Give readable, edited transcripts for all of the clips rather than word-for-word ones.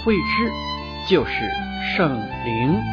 惠师就是圣灵。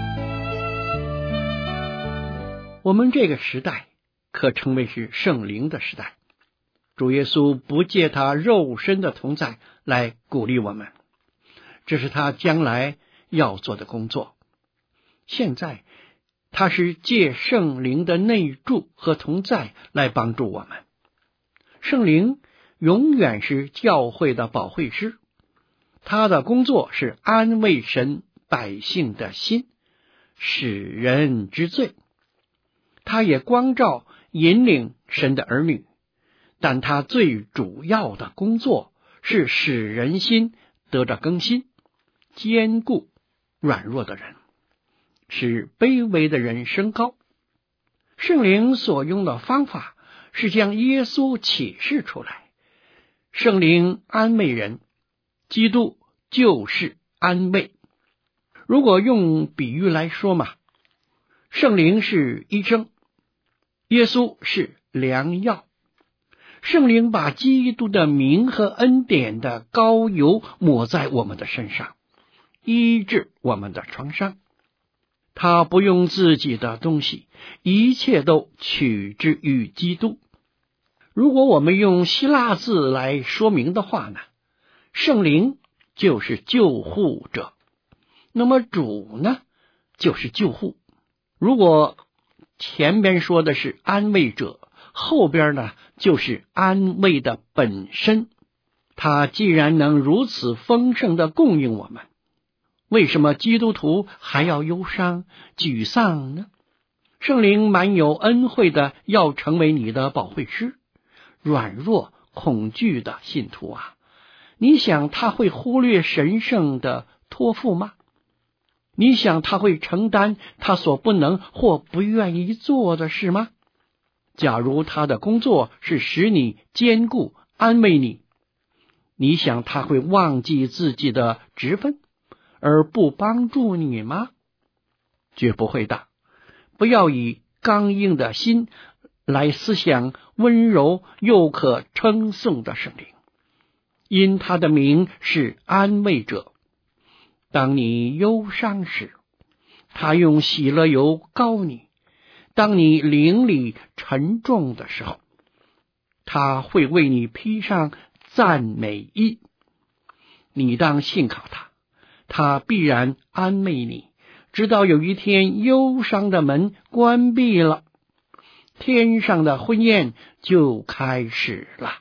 我们这个时代可称为是圣灵的时代，主耶稣不借他肉身的同在来鼓励我们，这是他将来要做的工作。现在他是借圣灵的内住和同在来帮助我们。圣灵永远是教会的保惠师，他的工作是安慰神百姓的心，使人知罪。他也光照引领神的儿女，但他最主要的工作是使人心得着更新，坚固软弱的人，使卑微的人升高。圣灵所用的方法是将耶稣启示出来。圣灵安慰人，基督就是安慰。如果用比喻来说嘛，圣灵是医生，耶稣是良药。圣灵把基督的名和恩典的膏油抹在我们的身上，医治我们的创伤。他不用自己的东西，一切都取之于基督。如果我们用希腊字来说明的话呢，圣灵就是救护者，那么主呢就是救护。如果前边说的是安慰者，后边呢就是安慰的本身。他既然能如此丰盛的供应我们，为什么基督徒还要忧伤沮丧呢？圣灵满有恩惠的要成为你的保惠师。软弱恐惧的信徒啊，你想他会忽略神圣的托付吗？你想他会承担他所不能或不愿意做的事吗？假如他的工作是使你坚固安慰你，你想他会忘记自己的职分而不帮助你吗？绝不会的。不要以刚硬的心来思想温柔又可称颂的圣灵，因他的名是安慰者。当你忧伤时，他用喜乐油膏你；当你灵里沉重的时候，他会为你披上赞美衣。你当信靠他，他必然安慰你，直到有一天忧伤的门关闭了，天上的婚宴就开始了。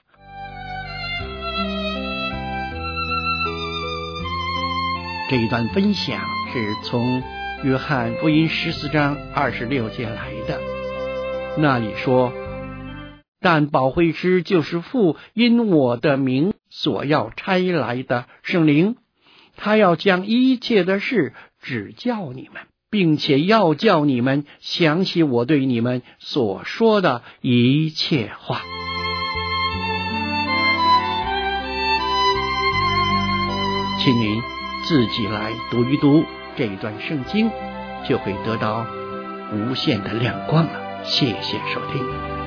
这一段分享是从约翰福音14章26节来的，那里说，但保惠师就是父因我的名所要差来的圣灵，他要将一切的事指教你们，并且要叫你们想起我对你们所说的一切话。请您自己来读一读这一段圣经，就会得到无限的亮光了。谢谢收听。